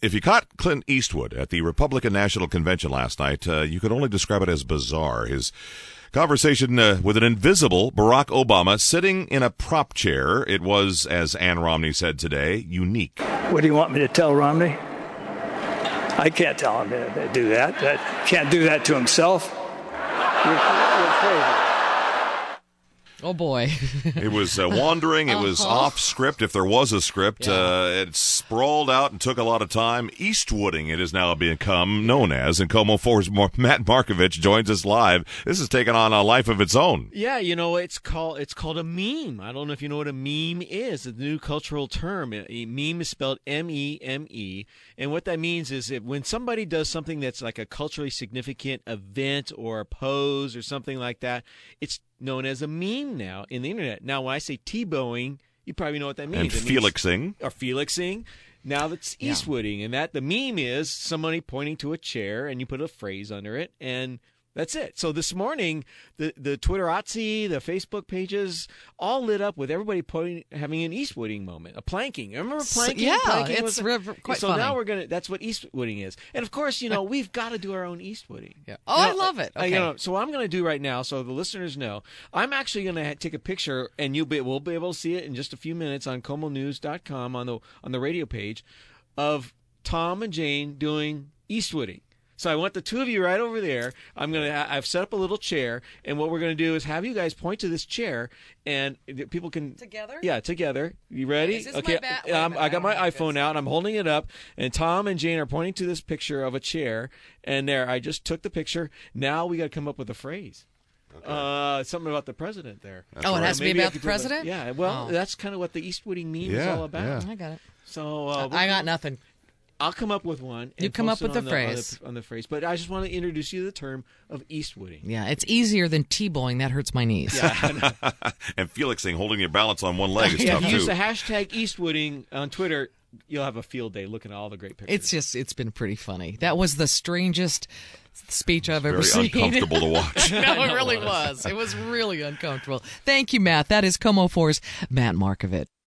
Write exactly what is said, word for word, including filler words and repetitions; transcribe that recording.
If you caught Clint Eastwood at the Republican National Convention last night, uh, you could only describe it as bizarre. His conversation uh, with an invisible Barack Obama sitting in a prop chair. It was, as Ann Romney said today, unique. What do you want me to tell Romney? I can't tell him to do that. That can't do that to himself. You're, you're crazy. Oh, boy. It was uh, wandering. It was uh-huh. off script, if there was a script. Yeah. Uh, it sprawled out and took a lot of time. Eastwooding, it has now become known as. And KOMO four's Matt Markovich joins us live. This has taken on a life of its own. Yeah, you know, it's called it's called a meme. I don't know if you know what a meme is. It's a new cultural term. A meme is spelled M E M E. And what that means is that when somebody does something that's like a culturally significant event or a pose or something like that, it's known as a meme now in the internet. Now, when I say Tebowing, you probably know what that means. And Felixing. Or Felixing. Now that's Eastwooding. Yeah. And that the meme is somebody pointing to a chair and you put a phrase under it and that's it. So this morning, the the Twitterati, the Facebook pages, all lit up with everybody pointing, having an Eastwooding moment, a planking. Remember planking? So, yeah, planking it's was a, re- quite so funny. now we're gonna. That's what Eastwooding is. And of course, you know, we've got to do our own Eastwooding. Yeah. Oh, you I know, love it. Okay. You know, so what I'm going to do right now, so the listeners know, I'm actually going to ha- take a picture, and you'll be we'll be able to see it in just a few minutes on Komo News dot com on the on the radio page, of Tom and Jane doing Eastwooding. So I want the two of you right over there. I'm gonna. I've set up a little chair, and what we're gonna do is have you guys point to this chair, and people can together. Yeah, together. You ready? Is this okay. My bat? Wait a Um, minute, I got my I iPhone out. I'm holding it up, and Tom and Jane are pointing to this picture of a chair. And there, I just took the picture. Now we got to come up with a phrase. Okay. Uh, something about the president there. That's oh, right. It has to Maybe be about the president. A, yeah. Well, oh. that's kind of what the Eastwooding meme yeah, is all about. Yeah. I got it. So uh, I got nothing. I'll come up with one. And you come up with the, the phrase. On the, on the phrase. But I just want to introduce you to the term of Eastwooding. Yeah, it's easier than T-bowing. That hurts my knees. Yeah, and Felixing, holding your balance on one leg is yeah, tough, if you too. use the hashtag Eastwooding on Twitter, you'll have a field day looking at all the great pictures. It's just, it's been pretty funny. That was the strangest speech I've Very ever seen. Very uncomfortable to watch. No, it really was. It was really uncomfortable. Thank you, Matt. That is KOMO four's Matt Markovich.